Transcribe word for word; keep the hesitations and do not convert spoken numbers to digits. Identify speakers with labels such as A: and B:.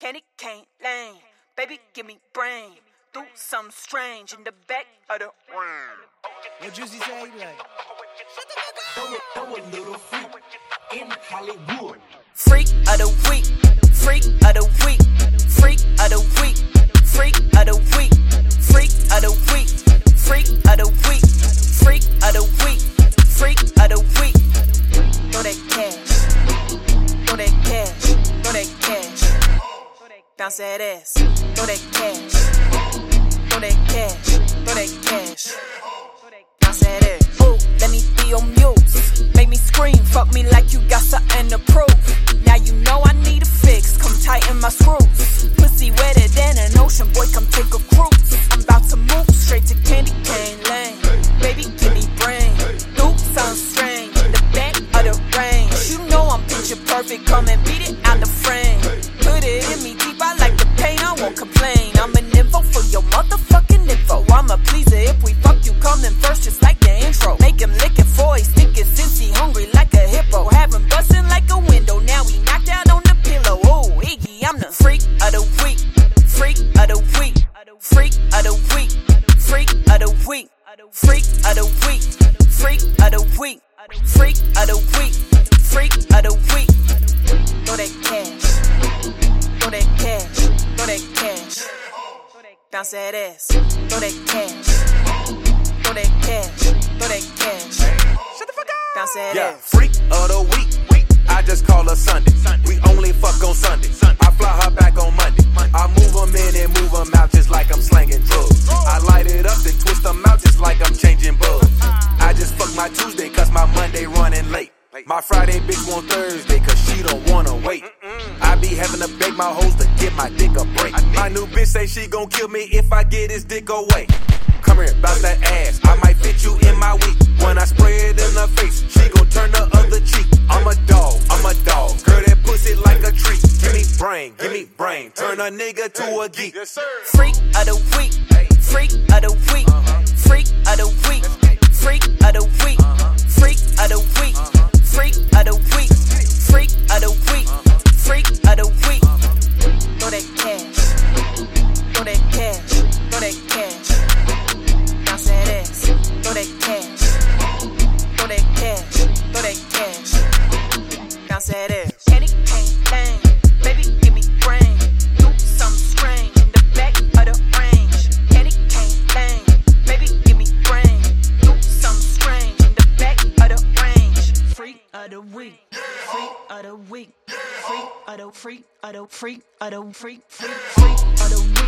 A: Candy cane lane, baby, give me brain. Do something strange in the back of the room.
B: What Juicy say? He be like, shut the fuck up.
C: Throw a little freak in Hollywood.
A: Freak of the week, freak of the week, freak of the week, freak of the week, freak of the week, freak of the week, freak of the week, freak of the week. Throw that cash, throw that cash, throw that cash, bounce that ass, throw that cash, throw that cash, throw that cash, bounce that ass. Ooh, let me be your muse, make me scream, fuck me like you got something to prove. Now you know I need a fix, come tighten my screws. Pussy wetter than an ocean, boy, come take a cruise. I'm about to move straight to Candy Cane Lane. Baby, give me brain, do something strange in the back of the range. You know I'm picture perfect, come and beat it out the frame. Put it in me deep, I like the pain, I won't complain. I'm an info for your motherfucking info. I'm a pleaser, if we fuck you coming first, just like the intro. Make him lick it for he stick it since he hungry like a hippo. Have him busting like a window, now he knocked out on the pillow. Oh, Iggy, I'm the freak of the week, freak of the week, freak of the week, freak of the week, freak of the week, freak of the week, freak of the week, freak of the week. Throw that cash, throw that cash, throw that cash, bounce that ass, throw that cash, throw that cash, throw that cash. Shut the fuck up. Bounce that
D: yeah,
A: ass.
D: freak of the week. I just call her Sunday. We only fuck on Sunday. I fly her back on Monday. I move them in and move them out just like I'm slanging drugs. I light it up and twist them out just like I'm changing bugs. I just fuck my Tuesday cause my Monday running late. My Friday bitch want Thursday cause she don't wanna wait. I be having to beg my hoes to get my dick a break. My new bitch say she gon' kill me if I get his dick away. Come here, bounce that ass. I might fit you in my week. When I spray it in her face, she gon' turn the other cheek. I'm a dog, I'm a dog. Girl, that pussy like a treat. Give me brain, give me brain. Turn a nigga to a geek.
A: Freak of the week, freak of the week, freak of the week, freak of the week, freak of the week, freak of the week, freak of the week, freak of the week. Throw that cash, throw that cash, throw that cash. Bounce that ass, throw that cash, throw that cash, throw that cash. Bounce that ass. Candy cane lane, baby, give me brain. Do something strange in the back of the range. Candy cane lane, baby, give me brain. Do something strange in the back of the range. Freak of the week, freak of the week, freak of the freak of the freak of the freak, freak, freak of the week.